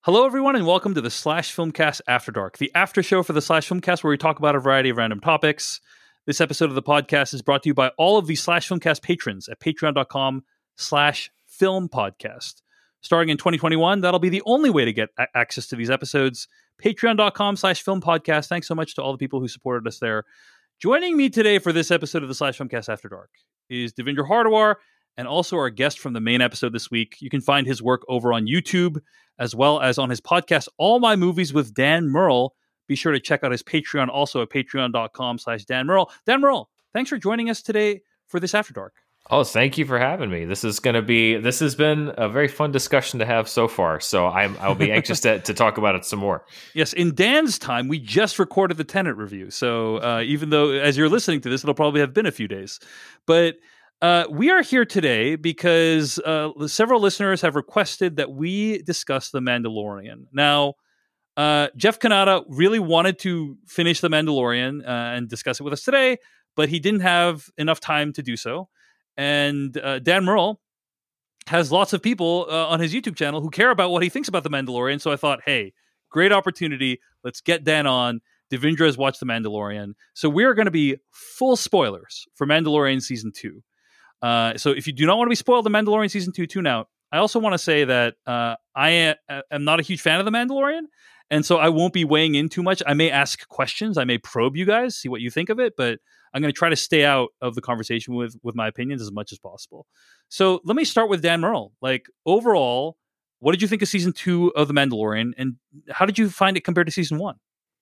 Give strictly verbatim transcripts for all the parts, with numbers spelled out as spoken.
Hello, everyone, and welcome to the Slash Filmcast After Dark, the after show for the Slash Filmcast, where we talk about a variety of random topics. This episode of the podcast is brought to you by all of the Slash Filmcast patrons at patreon.com slash film podcast. Starting in twenty twenty-one, that'll be the only way to get a- access to these episodes. Patreon.com slash film podcast. Thanks so much to all the people who supported us there. Joining me today for this episode of the Slash Filmcast After Dark is Devindra Hardawar, and also our guest from the main episode this week. You can find his work over on YouTube, as well as on his podcast, All My Movies with Dan Murrell. Be sure to check out his Patreon, also at patreon.com slash Dan Murrell. Dan Murrell, thanks for joining us today for this After Dark. Oh, thank you for having me. This is going to be, this has been a very fun discussion to have so far. So I'm, I'll be anxious to, to talk about it some more. Yes, in Dan's time, we just recorded the Tenet review. So uh, even though, as you're listening to this, it'll probably have been a few days. But uh, we are here today because uh, several listeners have requested that we discuss The Mandalorian. Now, uh, Jeff Kanata really wanted to finish The Mandalorian uh, and discuss it with us today, but he didn't have enough time to do so. And uh, Dan Murrell has lots of people uh, on his YouTube channel who care about what he thinks about The Mandalorian. So I thought, hey, great opportunity. Let's get Dan on. Devindra has watched The Mandalorian. So we're going to be full spoilers for Mandalorian Season two. Uh, so if you do not want to be spoiled The Mandalorian Season two, tune out. I also want to say that uh, I am, am not a huge fan of The Mandalorian. And so I won't be weighing in too much. I may ask questions. I may probe you guys, see what you think of it. But I'm going to try to stay out of the conversation with, with my opinions as much as possible. So let me start with Dan Murrell. Like, overall, what did you think of season two of The Mandalorian, and how did you find it compared to season one?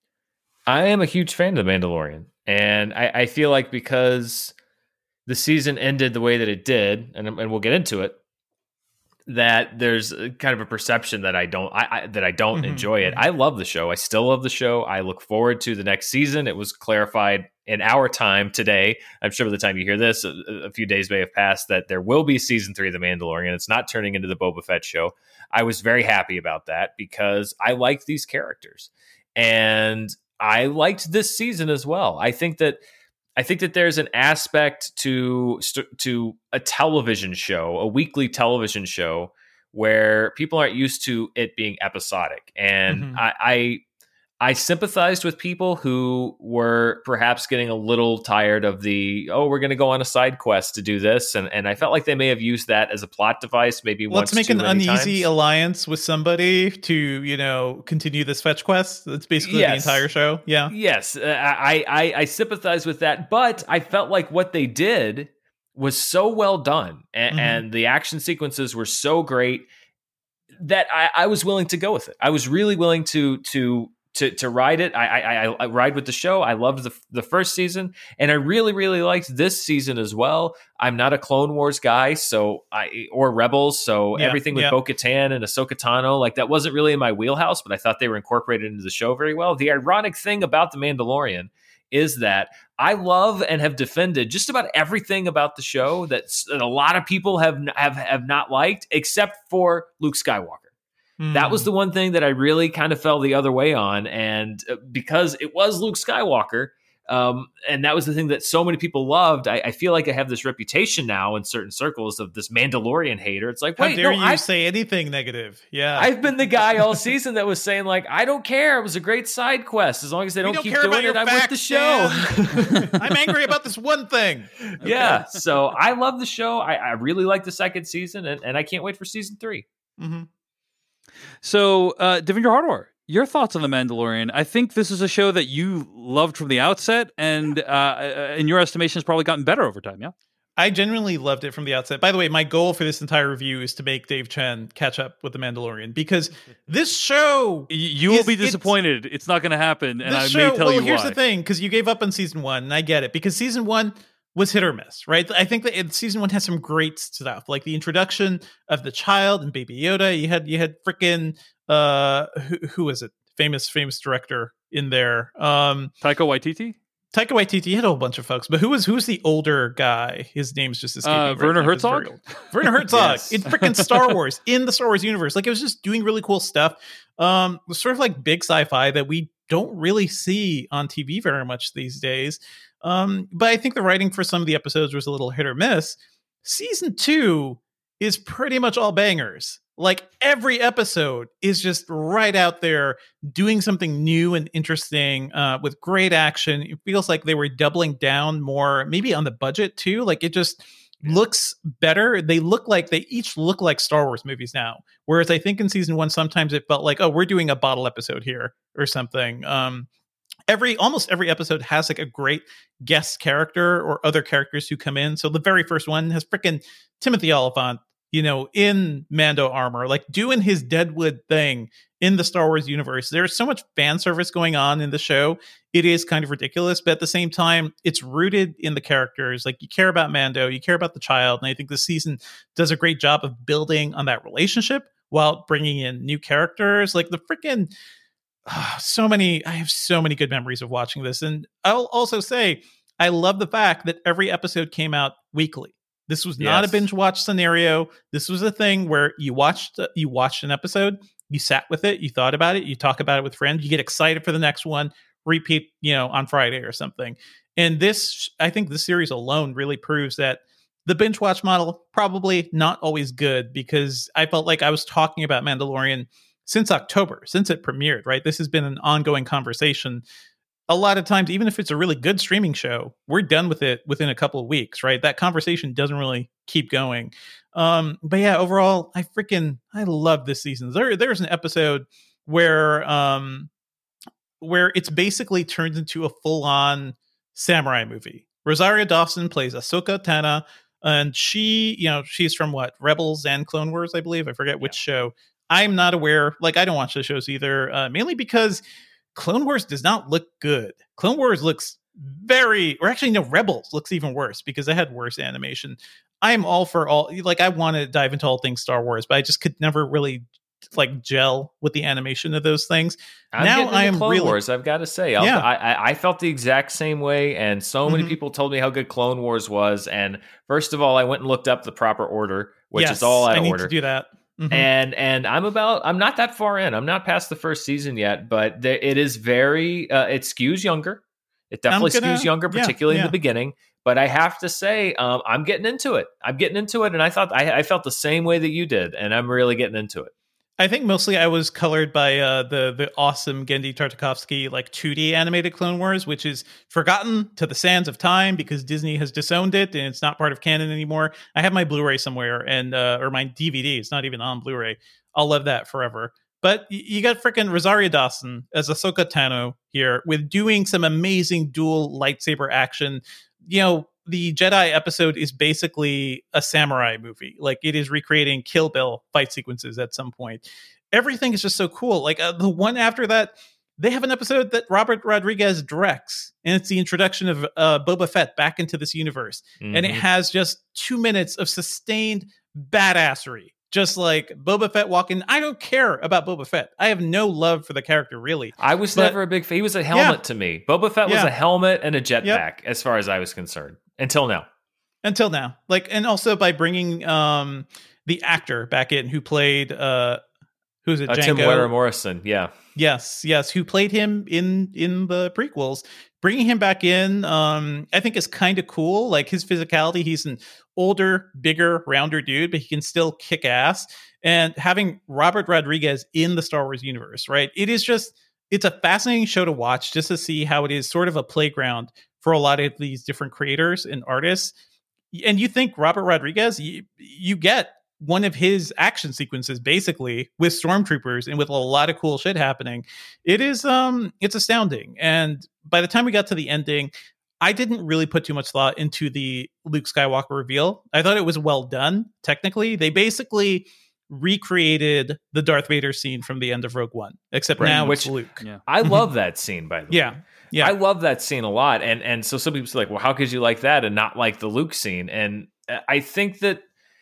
I am a huge fan of The Mandalorian, and I, I feel like because the season ended the way that it did, and, and we'll get into it, that there's a, kind of a perception that I don't I, I that I don't mm-hmm. enjoy it. I love the show. I still love the show. I look forward to the next season. It was clarified in our time today. I'm sure by the time you hear this, a, a few days may have passed, that there will be season three of The Mandalorian. It's not turning into the Boba Fett show. I was very happy about that because I like these characters, and I liked this season as well. I think that I think that there's an aspect to to a television show, a weekly television show, where people aren't used to it being episodic. And mm-hmm. I, I I sympathized with people who were perhaps getting a little tired of the, oh, we're going to go on a side quest to do this. And and I felt like they may have used that as a plot device, maybe Let's once make an uneasy times. alliance with somebody to, you know, continue this fetch quest. That's basically yes. the entire show. Yeah. Yes. Uh, I, I, I sympathize with that. But I felt like what they did was so well done. And, mm-hmm. and the action sequences were so great that I, I was willing to go with it. I was really willing to to To to ride it. I, I I ride with the show. I loved the the first season, and I really really liked this season as well. I'm not a Clone Wars guy, so I or Rebels, so yeah, everything with yeah. Bo-Katan and Ahsoka Tano, like that wasn't really in my wheelhouse, but I thought they were incorporated into the show very well. The ironic thing about The Mandalorian is that I love and have defended just about everything about the show that, that a lot of people have have have not liked, except for Luke Skywalker. That was the one thing that I really kind of fell the other way on. And because it was Luke Skywalker, um, and that was the thing that so many people loved, I, I feel like I have this reputation now in certain circles of this Mandalorian hater. It's like, wait, how dare no, you I, say anything negative? Yeah. I've been the guy all season that was saying, like, I don't care. It was a great side quest. As long as they don't, don't keep care doing it, I'm with the show. I'm angry about this one thing. Okay. Yeah. So I love the show. I, I really like the second season, and, and I can't wait for season three. Mm-hmm. So, uh, Devindra Hardawar, your thoughts on The Mandalorian? I think this is a show that you loved from the outset, and uh, in your estimation, has probably gotten better over time, yeah? I genuinely loved it from the outset. By the way, my goal for this entire review is to make Dave Chen catch up with The Mandalorian, because this show... You, you is, will be disappointed. It's, it's not going to happen, and I show, may tell well, you why. Well, here's the thing, because you gave up on season one, and I get it, because season one was hit or miss, right? I think that it, season one has some great stuff, like the introduction of the child and Baby Yoda. You had you had freaking uh, who, who is it? Famous famous director in there. Um, Taika Waititi. Taika Waititi had a whole bunch of folks, but who was who's the older guy? His name's just escaping. Uh, right Werner now. Herzog. Werner Herzog Yes. in freaking Star Wars, in the Star Wars universe. Like, it was just doing really cool stuff. Um, it was sort of like big sci-fi that we don't really see on T V very much these days. Um, but I think the writing for some of the episodes was a little hit or miss. Season two is pretty much all bangers. Like every episode is just right out there doing something new and interesting uh, with great action. It feels like they were doubling down more, maybe on the budget too. Like it just looks better. They look like they each look like Star Wars movies now. Whereas I think in season one, sometimes it felt like, oh, we're doing a bottle episode here or something. Um, every almost every episode has like a great guest character or other characters who come in. So the very first one has freaking Timothy Olyphant, you know, in Mando armor, like doing his Deadwood thing in the Star Wars universe. There's so much fan service going on in the show. It is kind of ridiculous, but at the same time, it's rooted in the characters. Like you care about Mando, you care about the child. And I think this season does a great job of building on that relationship while bringing in new characters. Like the freaking oh, so many, I have so many good memories of watching this. And I'll also say, I love the fact that every episode came out weekly. This was not yes. a binge watch scenario. This was a thing where you watched you watched an episode, you sat with it, you thought about it, you talk about it with friends, you get excited for the next one, repeat, you know, on Friday or something. And this, I think this series alone really proves that the binge watch model probably not always good, because I felt like I was talking about Mandalorian since October, since it premiered, right? This has been an ongoing conversation. A lot of times, even if it's a really good streaming show, we're done with it within a couple of weeks, right? That conversation doesn't really keep going. Um, but yeah, overall, I freaking, I love this season. There, there's an episode where, um, where it's basically turned into a full-on samurai movie. Rosario Dawson plays Ahsoka Tano, and she, you know, she's from what, Rebels and Clone Wars, I believe. I forget which yeah. show. I'm not aware. Like, I don't watch the shows either, uh, mainly because Clone Wars does not look good. Clone Wars looks very, or actually no, Rebels looks even worse because they had worse animation. I'm all for all, like I want to dive into all things Star Wars, but I just could never really like gel with the animation of those things. I'm now I am Clone really, Wars, I've got to say, I'll, yeah. I, I felt the exact same way, and so many mm-hmm. people told me how good Clone Wars was. And first of all, I went and looked up the proper order, which yes, is all out I of need order. To do that. Mm-hmm. And and I'm about I'm not that far in. I'm not past the first season yet, but there, it is very uh, it skews younger. It definitely gonna, skews younger, particularly yeah, yeah. in the beginning. But I have to say, um, I'm getting into it. I'm getting into it, and I thought I, I felt the same way that you did, and I'm really getting into it. I think mostly I was colored by uh, the the awesome Genndy Tartakovsky like two D animated Clone Wars, which is forgotten to the sands of time because Disney has disowned it and it's not part of canon anymore. I have my Blu-ray somewhere, and uh, or my D V D. It's not even on Blu-ray. I'll love that forever. But y- you got freaking Rosario Dawson as Ahsoka Tano here with doing some amazing dual lightsaber action. You know, the Jedi episode is basically a samurai movie. Like it is recreating Kill Bill fight sequences at some point. Everything is just so cool. Like uh, the one after that, they have an episode that Robert Rodriguez directs, and it's the introduction of uh, Boba Fett back into this universe. Mm-hmm. And it has just two minutes of sustained badassery. Just like Boba Fett walking. I don't care about Boba Fett. I have no love for the character, really. I was but, never a big fan. He was a helmet yeah. to me. Boba Fett was yeah. a helmet and a jetpack, yep. as far as I was concerned. Until now. Until now. Like, and also by bringing um, the actor back in who played, uh, who's it? Uh, Tim Wetter Morrison. Yeah. Yes. Yes. Who played him in, in the prequels. Bringing him back in, um, I think is kind of cool. Like his physicality, he's an older, bigger, rounder dude, but he can still kick ass. And having Robert Rodriguez in the Star Wars universe, right? It is just, it's a fascinating show to watch just to see how it is sort of a playground for a lot of these different creators and artists. And you think Robert Rodriguez, you, you get one of his action sequences basically with stormtroopers and with a lot of cool shit happening. It is, um, it's astounding. And by the time we got to the ending, I didn't really put too much thought into the Luke Skywalker reveal. I thought it was well done. Technically, they basically recreated the Darth Vader scene from the end of Rogue One, except right, now which, it's Luke. Yeah. I love that scene, by the yeah. way. Yeah, I love that scene a lot. And and so some people say like, well, how could you like that and not like the Luke scene? And I think that,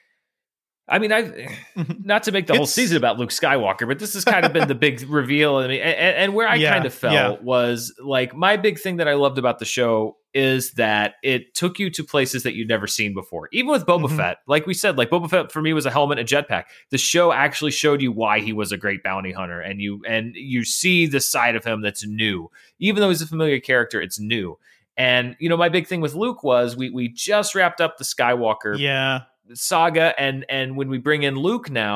I mean, I've not to make the it's, whole season about Luke Skywalker, but this has kind of been the big reveal. I mean, and, and where I yeah, kind of felt yeah. was like my big thing that I loved about the show is that it took you to places that you'd never seen before. Even with Boba mm-hmm. Fett, like we said, like Boba Fett for me was a helmet and a jetpack. The show actually showed you why he was a great bounty hunter, and you and you see the side of him that's new. Even though he's a familiar character, it's new. And you know, my big thing with Luke was we we just wrapped up the Skywalker yeah. saga, and and when we bring in Luke now,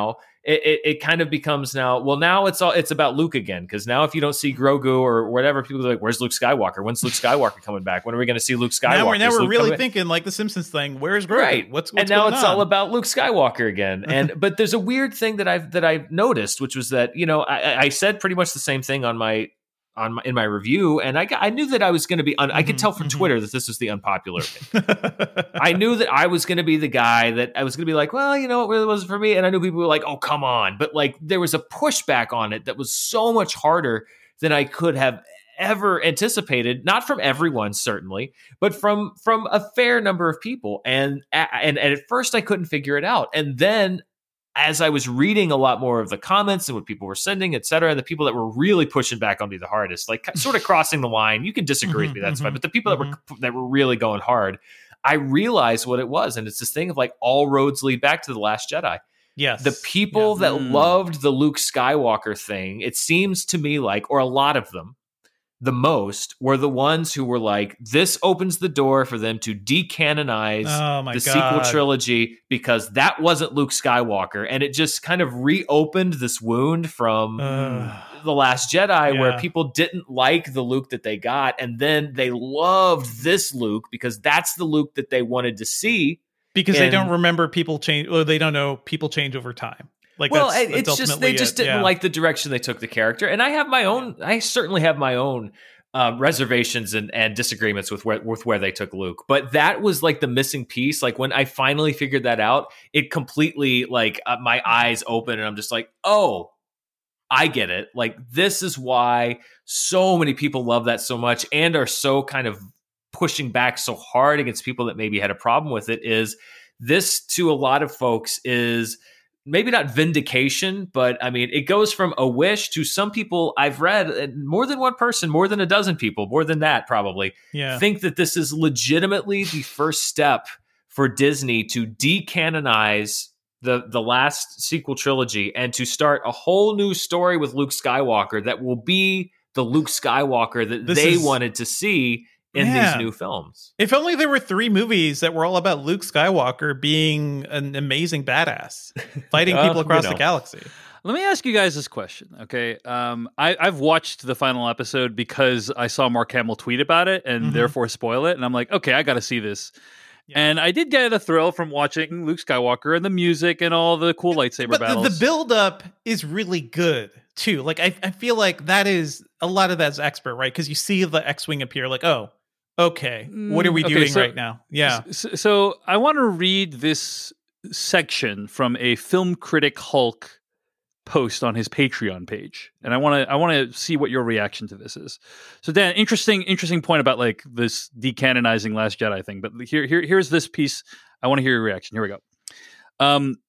it, it, it kind of becomes now, well, now it's all it's about Luke again. Because now if you don't see Grogu or whatever, people are like, where's Luke Skywalker? When's Luke Skywalker coming back? When are we going to see Luke Skywalker? Now we're, now we're Luke really coming- thinking like the Simpsons thing. Where's Grogu? Right. What's, what's and now going it's on? all about Luke Skywalker again. And but there's a weird thing that I've that I've noticed, which was that, you know, I, I said pretty much the same thing on my on my, in my review, and I got, I knew that I was going to be. Un, I could tell from mm-hmm. Twitter that this was the unpopular opinion. I knew that I was going to be the guy that I was going to be like, well, you know, it really wasn't for me. And I knew people were like, oh, come on, but like there was a pushback on it that was so much harder than I could have ever anticipated. Not from everyone, certainly, but from from a fair number of people. And and, and at first, I couldn't figure it out, and then, as I was reading a lot more of the comments and what people were sending, et cetera, the people that were really pushing back on me the hardest, like sort of crossing the line, you can disagree with me, that's fine. But the people that were that were really going hard, I realized what it was. And it's this thing of like all roads lead back to The Last Jedi. Yes. The people yeah. that Mm. loved the Luke Skywalker thing, it seems to me like, or a lot of them, the most were the ones who were like, this opens the door for them to decanonize oh my the God. sequel trilogy because that wasn't Luke Skywalker. And it just kind of reopened this wound from Uh, The Last Jedi yeah. where people didn't like the Luke that they got. And then they loved this Luke because that's the Luke that they wanted to see. because they and- don't remember people change, or they don't know people change over time. Like, well, that's, it- that's it's just ultimately they just it. didn't Yeah. like the direction they took the character, and I have my own. I certainly have my own uh, reservations and, and disagreements with where with where they took Luke. But that was like the missing piece. Like when I finally figured that out, it completely like uh, my eyes open, and I'm just like, oh, I get it. Like this is why so many people love that so much and are so kind of pushing back so hard against people that maybe had a problem with it. Is this to a lot of folks is maybe not vindication, but I mean, it goes from a wish to some people I've read, more than one person, more than a dozen people, more than that probably, Yeah. think that this is legitimately the first step for Disney to decanonize the, the last sequel trilogy and to start a whole new story with Luke Skywalker that will be the Luke Skywalker that This they is- wanted to see in Yeah. these new films. If only there were three movies that were all about Luke Skywalker being an amazing badass, fighting Well, people across you know. the galaxy. Let me ask you guys this question, okay? Um, I, I've watched the final episode because I saw Mark Hamill tweet about it and Mhm. therefore spoil it. And I'm like, okay, I got to see this. Yeah. And I did get a thrill from watching Luke Skywalker and the music and all the cool lightsaber But the, battles. the build up is really good too. Like I, I feel like that is a lot of that's expert, right? Because you see the X-wing appear, like, oh, okay, what are we Mm, okay, doing so- right now? Yeah, So, so I want to read this section from a Film Critic Hulk post on his Patreon page, and I want to I want to see what your reaction to this is. So, Dan, interesting interesting point about like this decanonizing Last Jedi thing. But here here here's this piece. I want to hear your reaction. Here we go. Um,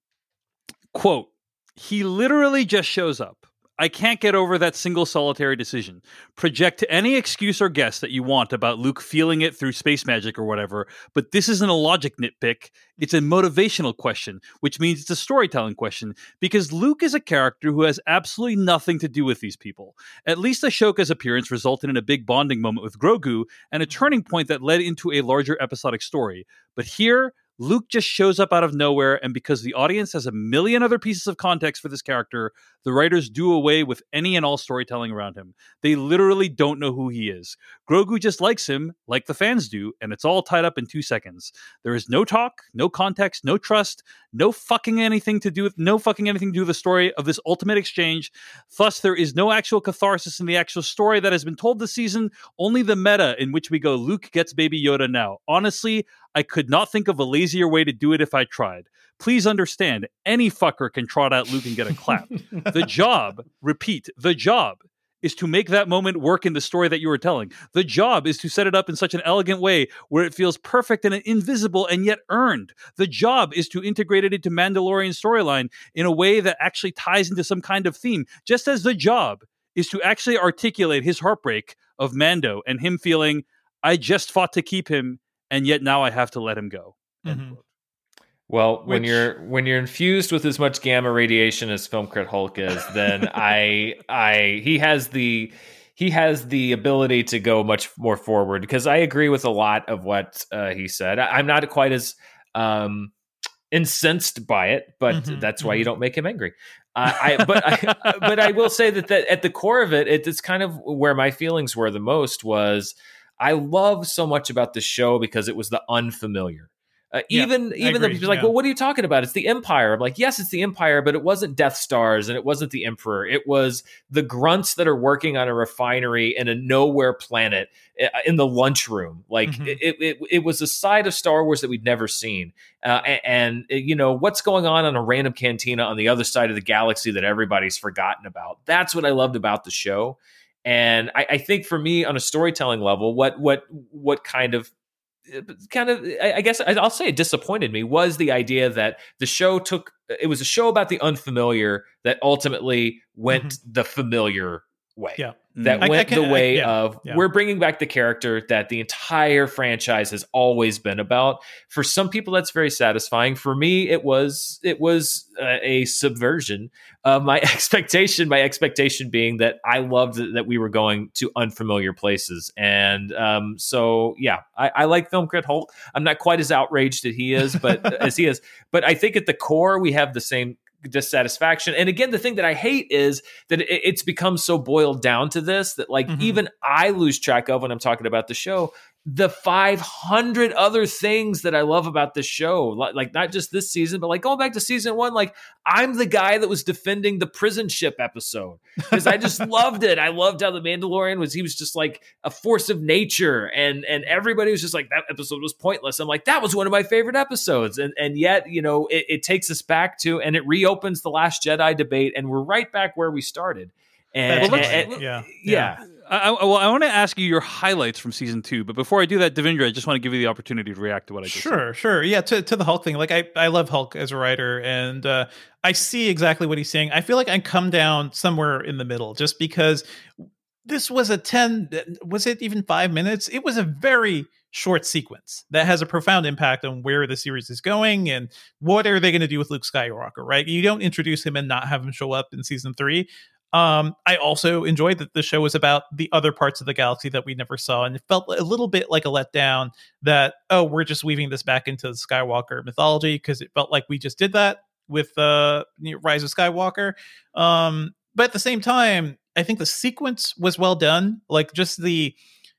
quote: He literally just shows up. I can't get over that single solitary decision. Project any excuse or guess that you want about Luke feeling it through space magic or whatever, but this isn't a logic nitpick. It's a motivational question, which means it's a storytelling question, because Luke is a character who has absolutely nothing to do with these people. At least Ashoka's appearance resulted in a big bonding moment with Grogu and a turning point that led into a larger episodic story. But here, Luke just shows up out of nowhere, and because the audience has a million other pieces of context for this character, the writers do away with any and all storytelling around him. They literally don't know who he is. Grogu just likes him, like the fans do, and it's all tied up in two seconds. There is no talk, no context, no trust, no fucking anything to do with no fucking anything to do with the story of this ultimate exchange. Thus, there is no actual catharsis in the actual story that has been told this season, only the meta in which we go, Luke gets Baby Yoda now. Honestly, I could not think of a lazier way to do it if I tried. Please understand, any fucker can trot out Luke and get a clap. The job, repeat, the job is to make that moment work in the story that you were telling. The job is to set it up in such an elegant way where it feels perfect and invisible and yet earned. The job is to integrate it into Mandalorian storyline in a way that actually ties into some kind of theme, just as the job is to actually articulate his heartbreak of Mando and him feeling, I just fought to keep him, and yet now I have to let him go. End Mhm. quote. Well, when Which- you're when you're infused with as much gamma radiation as Film Crit Hulk is, then I I he has the he has the ability to go much more forward, because I agree with a lot of what uh, he said. I, I'm not quite as um, incensed by it, but Mhm, that's why you mhm. don't make him angry. Uh, I but I, but I will say that, that at the core of it, it, it's kind of where my feelings were the most was I love so much about the show because it was the unfamiliar. Uh, Yeah, even I even though agree, people are like, yeah. well, what are you talking about? It's the Empire. I'm like, yes, it's the Empire, but it wasn't Death Stars and it wasn't the Emperor. It was the grunts that are working on a refinery in a nowhere planet uh, in the lunchroom. Like Mhm. it, it, it was a side of Star Wars that we'd never seen. Uh, and, and you know what's going on on a random cantina on the other side of the galaxy that everybody's forgotten about. That's what I loved about the show. And I, I think for me, on a storytelling level, what what what kind of kind of I guess I'll say it disappointed me was the idea that the show took it was a show about the unfamiliar that ultimately went mm-hmm. the familiar way. Yeah. That I, went I can, the way I, yeah, of yeah. we're bringing back the character that the entire franchise has always been about. For some people, that's very satisfying. For me, it was it was uh, a subversion of my expectation. My expectation being that I loved that we were going to unfamiliar places, and um, so yeah, I, I like Film Crit Holt. I'm not quite as outraged that he is, but as he is, but I think at the core we have the same dissatisfaction. And again, the thing that I hate is that it, it's become so boiled down to this that like mm-hmm. even I lose track of when I'm talking about the show the five hundred other things that I love about this show, like, like not just this season, but like going back to season one, like I'm the guy that was defending the prison ship episode because I just loved it. I loved how the Mandalorian was, he was just like a force of nature, and and everybody was just like, that episode was pointless. I'm like, that was one of my favorite episodes. And and yet, you know, it, it takes us back to, and it reopens the Last Jedi debate, and we're right back where we started. And, well, and, and yeah, yeah. yeah. I, well, I want to ask you your highlights from season two, but before I do that, Devindra, I just want to give you the opportunity to react to what I just sure, said. Sure, yeah. To to the Hulk thing, like I, I love Hulk as a writer, and uh, I see exactly what he's saying. I feel like I come down somewhere in the middle, just because this was a ten, was it even five minutes? It was a very short sequence that has a profound impact on where the series is going and what are they going to do with Luke Skywalker, right? You don't introduce him and not have him show up in season three. Um, I also enjoyed that the show was about the other parts of the galaxy that we never saw, and it felt a little bit like a letdown that, oh, we're just weaving this back into the Skywalker mythology, because it felt like we just did that with uh, Rise of Skywalker. Um, but at the same time, I think the sequence was well done. Like just the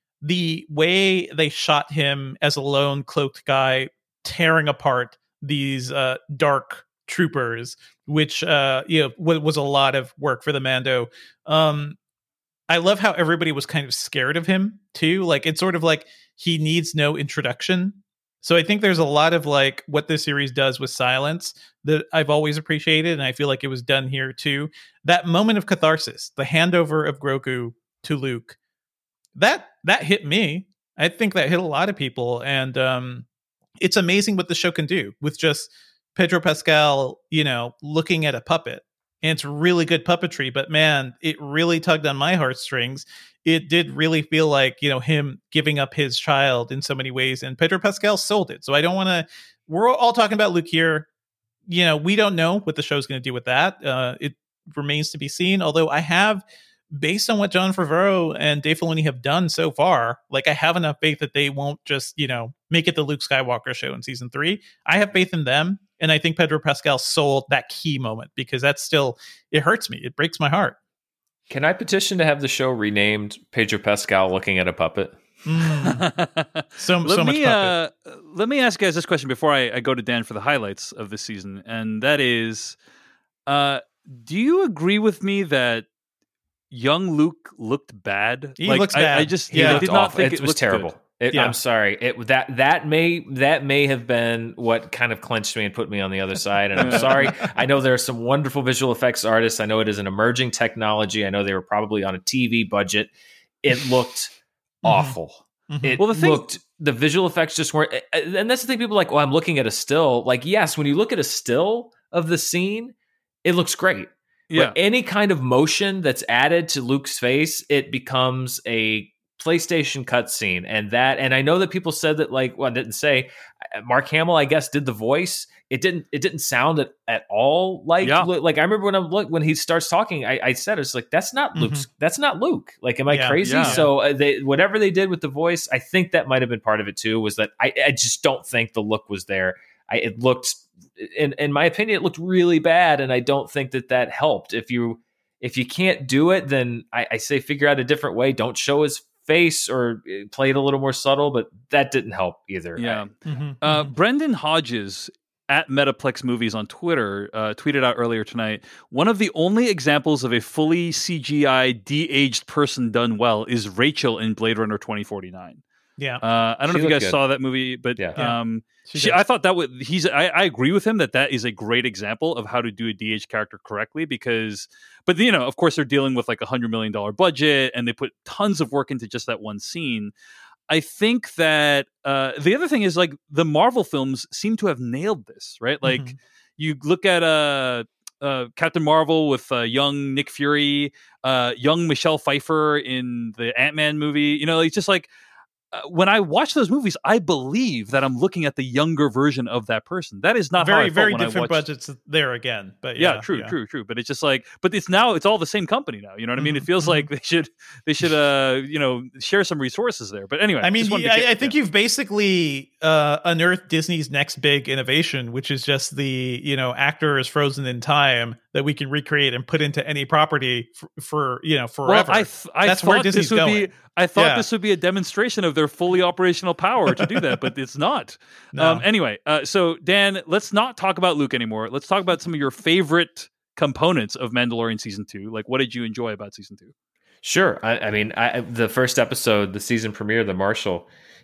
the way they shot him as a lone cloaked guy tearing apart these uh, dark troopers, which uh you know w- was a lot of work for the Mando. um I love how everybody was kind of scared of him too. Like it's sort of like he needs no introduction. So I think there's a lot of like what this series does with silence that I've always appreciated, and I feel like it was done here too. That moment of catharsis, the handover of Grogu to Luke, that that hit me. I think that hit a lot of people, and um it's amazing what the show can do with just Pedro Pascal, you know, looking at a puppet. And it's really good puppetry, but man, it really tugged on my heartstrings. It did really feel like, you know, him giving up his child in so many ways, and Pedro Pascal sold it. So I don't want to, we're all talking about Luke here. You know, we don't know what the show's going to do with that. Uh, it remains to be seen. Although I have, based on what Jon Favreau and Dave Filoni have done so far, like I have enough faith that they won't just, you know, make it the Luke Skywalker show in season three. I have faith in them. And I think Pedro Pascal sold that key moment, because that's still, it hurts me. It breaks my heart. Can I petition to have the show renamed Pedro Pascal Looking at a Puppet? Mm. so let so me, much puppet. Uh, let me ask you guys this question before I, I go to Dan for the highlights of this season. And that is, uh, do you agree with me that young Luke looked bad? He like, looks I, bad. I just He I looked did not awful. think it, it was looked terrible. good. It, Yeah. I'm sorry. It that that may that may have been what kind of clinched me and put me on the other side. And I'm sorry. I know there are some wonderful visual effects artists. I know it is an emerging technology. I know they were probably on a T V budget. It looked awful. Mm-hmm. It Well, the thing- looked the visual effects just weren't. And that's the thing. People are like, well, I'm looking at a still. Like, yes, when you look at a still of the scene, it looks great. Yeah. But any kind of motion that's added to Luke's face, it becomes a PlayStation cutscene. And that, and I know that people said that, like, well, I didn't say Mark Hamill, I guess, did the voice. It didn't. It didn't sound at, at all like. Yeah. Like I remember when I'm look when he starts talking, I, I said it's like that's not Luke's. Mm-hmm. That's not Luke. Like, am I Yeah, crazy? yeah. So uh, they whatever they did with the voice, I think that might have been part of it too. Was that I, I just don't think the look was there. I it looked, in in my opinion, it looked really bad, and I don't think that that helped. If you if you can't do it, then I, I say figure out a different way. Don't show his face or play it a little more subtle, but that didn't help either. Yeah. Mm-hmm, mm-hmm. Uh, Brendan Hodges at Metaplex Movies on Twitter uh, tweeted out earlier tonight, one of the only examples of a fully C G I de-aged person done well is Rachel in Blade Runner twenty forty-nine. Yeah. Uh, I don't She know if you guys looked good. saw that movie, but Yeah. um, She she, did. I thought that would, he's, I, I agree with him that that is a great example of how to do a de-aged character correctly because, but you know, of course they're dealing with like a hundred million dollar budget and they put tons of work into just that one scene. I think that uh, the other thing is like the Marvel films seem to have nailed this, right? Like Mhm. you look at uh, uh, Captain Marvel with uh, young Nick Fury, uh, young Michelle Pfeiffer in the Ant-Man movie. You know, it's just like uh, when I watch those movies, I believe that I'm looking at the younger version of that person. That is not how I very felt very when I different watched- budgets there again. But yeah, yeah, true, yeah. true, true. But it's just like, but it's now it's all the same company now. You know what I mean? It Mhm, feels mhm. like they should they should uh you know share some resources there. But anyway, I mean, just wanted to I, get- I think yeah. you've basically uh, unearthed Disney's next big innovation, which is just the you know actor is frozen in time that we can recreate and put into any property for, for you know forever. Well, I th- I That's thought where Disney's this would be. going. I thought Yeah. this would be a demonstration of their fully operational power to do that, but it's not. No. Um, anyway, uh, so Dan, let's not talk about Luke anymore. Let's talk about some of your favorite components of Mandalorian season two. Like, what did you enjoy about season two? Sure. I, I mean, I, the first episode, the season premiere, The Marshal,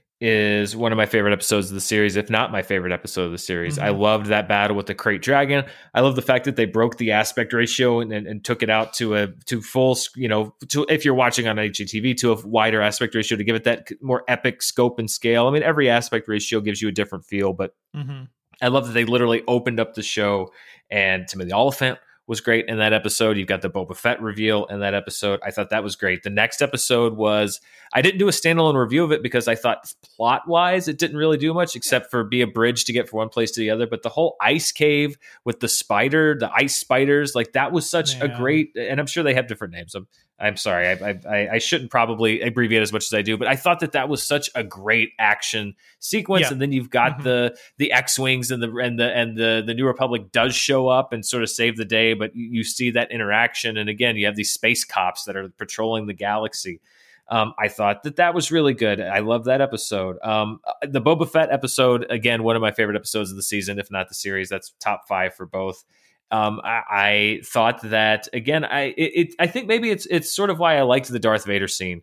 is one of my favorite episodes of the series, if not my favorite episode of the series. Mm-hmm. I loved that battle with the Krayt Dragon. I love the fact that they broke the aspect ratio and, and, and took it out to a to full, you know, to if you're watching on H G T V, to a wider aspect ratio to give it that more epic scope and scale. I mean, every aspect ratio gives you a different feel, but Mm-hmm. I love that they literally opened up the show, and Timothy Oliphant was great in that episode. You've got the Boba Fett reveal in that episode. I thought that was great. The next episode was, I didn't do a standalone review of it because I thought plot wise, it didn't really do much except for be a bridge to get from one place to the other. But the whole ice cave with the spider, the ice spiders, like that was such a Yeah. great, and I'm sure they have different names. I'm, I'm sorry. I, I, I shouldn't probably abbreviate as much as I do, but I thought that that was such a great action sequence. Yeah. And then you've got Mhm. the, the X-Wings and the, and the, and the, the New Republic does show up and sort of save the day, but you, you see that interaction. And again, you have these space cops that are patrolling the galaxy. Um, I thought that that was really good. I love that episode. Um, the Boba Fett episode, again, one of my favorite episodes of the season, if not the series. That's top five for both. Um, I, I thought that again. I it, it I think maybe it's it's sort of why I liked the Darth Vader scene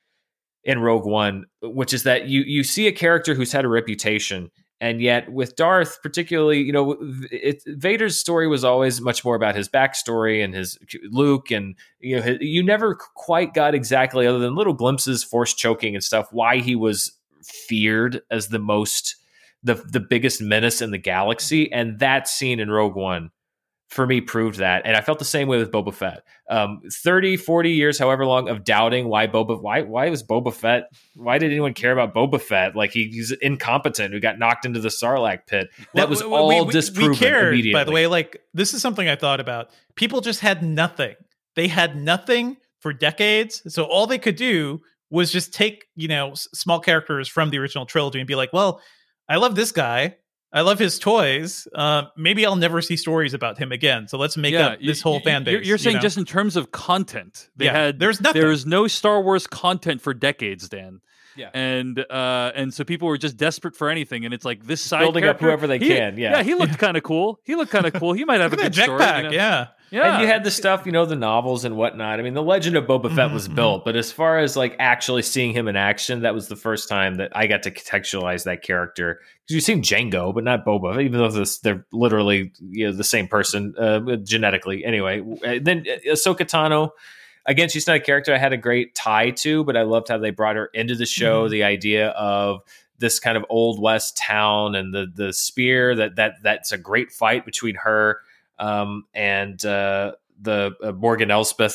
in Rogue One, which is that you you see a character who's had a reputation, and yet with Darth, particularly, you know, it, Vader's story was always much more about his backstory and his Luke, and you know, his, you never quite got exactly, other than little glimpses, force choking and stuff, why he was feared as the most the the biggest menace in the galaxy, and that scene in Rogue One, for me, proved that. And I felt the same way with Boba Fett. Um, thirty, forty years, however long, of doubting why Boba, why, why was Boba Fett, why did anyone care about Boba Fett? Like he, he's incompetent, who got knocked into the Sarlacc pit. That was Well, all we- we- disproven we cared, immediately. By the way, like this is something I thought about. People just had nothing. They had nothing for decades. So all they could do was just take, you know, s- small characters from the original trilogy and be like, well, I love this guy. I love his toys. Uh, maybe I'll never see stories about him again. So let's make up this whole you- fan base. You're, you're saying you know? just in terms of content, they Yeah, had there's nothing. There's no Star Wars content for decades, Dan. Yeah. And uh, and so people were just desperate for anything, and it's like this side building up character, whoever they he- can, yeah. yeah, he looked kind of cool. He looked kind of cool. He might have Look a at good that story. jetpack. you know? Yeah. yeah. And you had the stuff, you know, the novels and whatnot. I mean, the Legend of Boba Fett was Mhm, built, but as far as like actually seeing him in action, that was the first time that I got to contextualize that character. Because you've seen Jango, but not Boba, even though this, they're literally, you know, the same person uh, genetically. Anyway, and then Ahsoka Tano, again, she's not a character I had a great tie to, but I loved how they brought her into the show. Mhm. The idea of this kind of old west town and the the spear that that that's a great fight between her um, and uh, the uh, Morgan Elspeth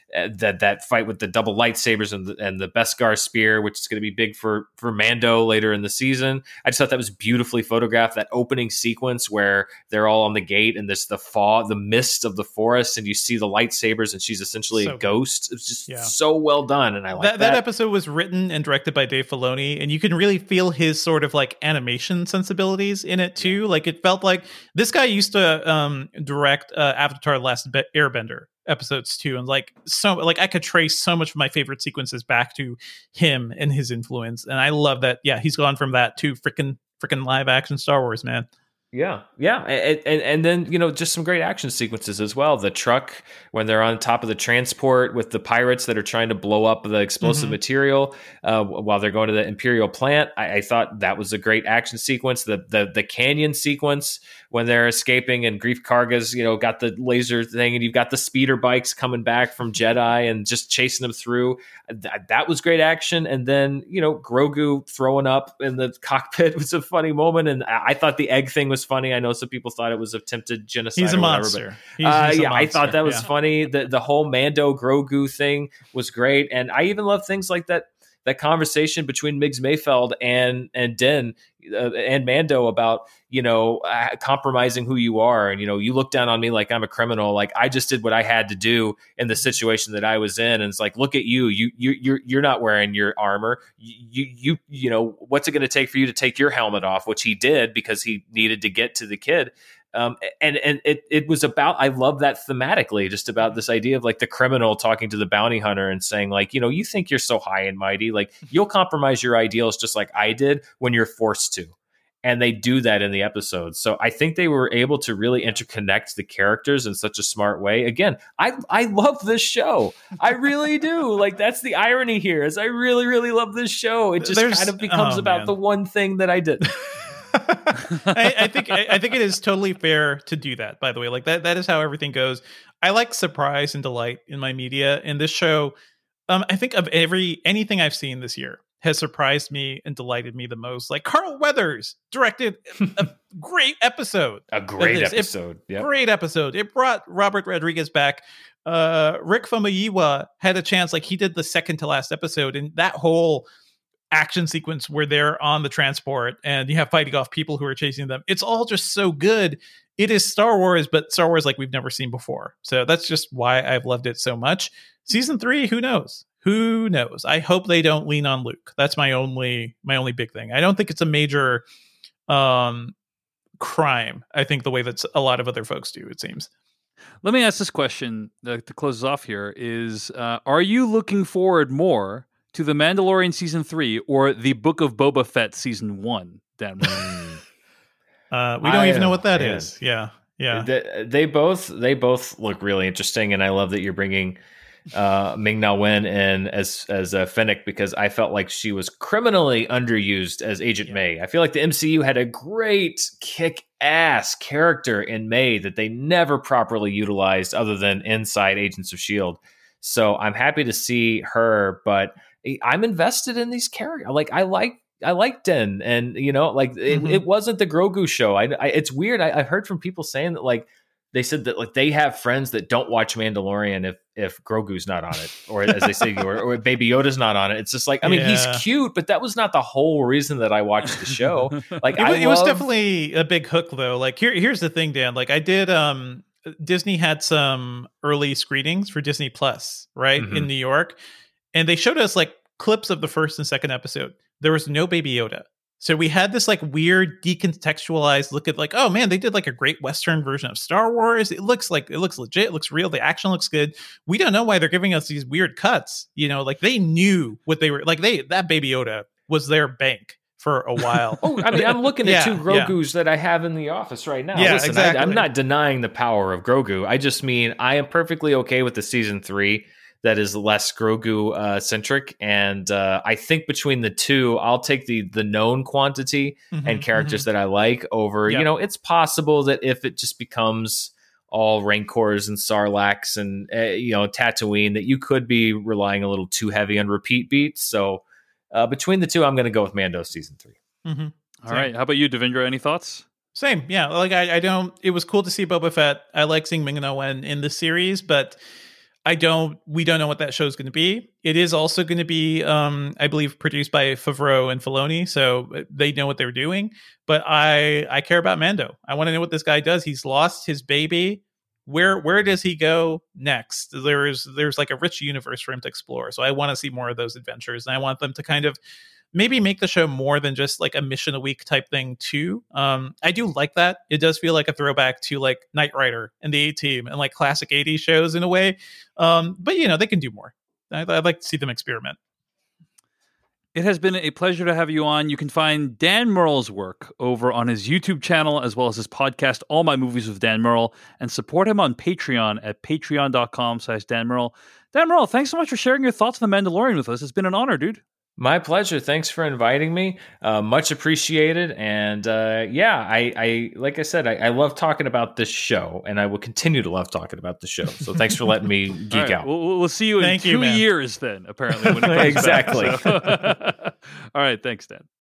uh, that that fight with the double lightsabers and the, and the Beskar spear, which is going to be big for for Mando later in the season. I just thought that was beautifully photographed. That opening sequence where they're all on the gate and there's the fog, the mist of the forest, and you see the lightsabers, and she's essentially so a ghost. It's just yeah. so well done, and I like that, that. That episode was written and directed by Dave Filoni, and you can really feel his sort of like animation sensibilities in it too. Like it felt like this guy used to um, direct uh, Avatar: The Last Airbender episodes too, and like so like I could trace so much of my favorite sequences back to him and his influence, and I love that. Yeah, he's gone from that to freaking freaking live action Star Wars, man. Yeah, yeah, and, and and then you know just some great action sequences as well. The truck when they're on top of the transport with the pirates that are trying to blow up the explosive mm-hmm. material uh, while they're going to the Imperial plant. I, I thought that was a great action sequence. The the the canyon sequence when they're escaping and Greef Karga's you know got the laser thing, and you've got the speeder bikes coming back from Jedi and just chasing them through. That, that was great action. And then you know Grogu throwing up in the cockpit was a funny moment, and I, I thought the egg thing was funny. I know some people thought it was attempted genocide. He's a or monster. Whatever, but, he's, uh, he's yeah, monster. I thought that was yeah. funny. The the whole Mando Grogu thing was great, and I even love things like that. That conversation between Migs Mayfeld and and Din uh, and Mando about you know uh, compromising who you are, and you know you look down on me like I'm a criminal. Like I just did what I had to do in the situation that I was in, and it's like look at you, you you you're you're not wearing your armor. You you you know what's it going to take for you to take your helmet off, which he did because he needed to get to the kid. Um, and and it it was about, I love that thematically, just about this idea of like the criminal talking to the bounty hunter and saying like, you know, you think you're so high and mighty, like you'll compromise your ideals just like I did when you're forced to. And they do that in the episode. So I think they were able to really interconnect the characters in such a smart way. Again, I I love this show. I really do. Like that's the irony here is I really, really love this show. It just There's, kind of becomes oh, about man. the one thing that I did. I, I think I, I think it is totally fair to do that. By the way, like that that is how everything goes. I like surprise and delight in my media, and this show, um, I think of every anything I've seen this year has surprised me and delighted me the most. Like Carl Weathers directed a great episode, a great episode, yep. great episode. It brought Robert Rodriguez back. Uh, Rick Famuyiwa had a chance, like he did the second to last episode, and that whole action sequence where they're on the transport and you have fighting off people who are chasing them. It's all just so good. It is Star Wars, but Star Wars like we've never seen before. So that's just why I've loved it so much. Season three, who knows? Who knows? I hope they don't lean on Luke. That's my only my only big thing. I don't think it's a major um, crime. I think the way that a lot of other folks do, it seems. Let me ask this question uh, to close us off here is, uh, are you looking forward more to The Mandalorian Season three or The Book of Boba Fett Season one, Dan? uh, we don't I, even know what that man. is. Yeah, yeah. They, they both they both look really interesting, and I love that you're bringing uh, Ming-Na Wen in as as a Fennec, because I felt like she was criminally underused as Agent yeah. May. I feel like the M C U had a great kick-ass character in May that they never properly utilized other than inside Agents of S H I E L D. So I'm happy to see her, but I'm invested in these characters. Like I like, I like Den, and you know, like mm-hmm. it, it wasn't the Grogu show. I, I it's weird. I, I've heard from people saying that like they said that like they have friends that don't watch Mandalorian if if Grogu's not on it, or as they say, or, or Baby Yoda's not on it. It's just like I mean, yeah. he's cute, but that was not the whole reason that I watched the show. Like it, I it love... was definitely a big hook though. Like here, here's the thing, Dan. Like I did. um Disney had some early screenings for Disney Plus, right, mm-hmm. in New York, and they showed us like clips of the first and second episode. There was no Baby Yoda, so we had this like weird decontextualized look at like, oh man, they did like a great Western version of Star Wars. It looks like it looks legit, it looks real, the action looks good. We don't know why they're giving us these weird cuts. You know, like they knew what they were like. They that Baby Yoda was their bank for a while. oh, I mean, I'm looking at yeah, two Grogus yeah. that I have in the office right now. Yeah, Listen, exactly. I, I'm not denying the power of Grogu. I just mean I am perfectly okay with the season three that is less Grogu uh, centric, and uh, I think between the two, I'll take the the known quantity mm-hmm, and characters mm-hmm. that I like over. Yep. You know, it's possible that if it just becomes all Rancors and Sarlaccs and uh, you know Tatooine, that you could be relying a little too heavy on repeat beats. So. Uh, between the two, I'm going to go with Mando season three. Mm-hmm. All right. How about you, Devindra? Any thoughts? Same. Yeah. Like I, I don't, it was cool to see Boba Fett. I like seeing Ming-Na Wen in the series, but I don't. We don't know what that show is going to be. It is also going to be, um, I believe, produced by Favreau and Filoni, so they know what they're doing. But I, I care about Mando. I want to know what this guy does. He's lost his baby. Where, where does he go next? There's, there's like a rich universe for him to explore. So I want to see more of those adventures, and I want them to kind of maybe make the show more than just like a mission a week type thing too. Um, I do like that. It does feel like a throwback to like Knight Rider and the A-Team and like classic eighties shows in a way. Um, but you know, they can do more. I'd, I'd like to see them experiment. It has been a pleasure to have you on. You can find Dan Murrell's work over on his YouTube channel, as well as his podcast, All My Movies with Dan Murrell, and support him on Patreon at patreon.com slash Dan Murrell. Dan Murrell, thanks so much for sharing your thoughts on The Mandalorian with us. It's been an honor, dude. My pleasure. Thanks for inviting me. Uh, much appreciated. And uh, yeah, I, I like I said, I, I love talking about this show, and I will continue to love talking about the show. So thanks for letting me geek right. out. We'll, we'll see you in Thank two you, man. years then, apparently. When it comes Exactly. back, so. All right. Thanks, Dan.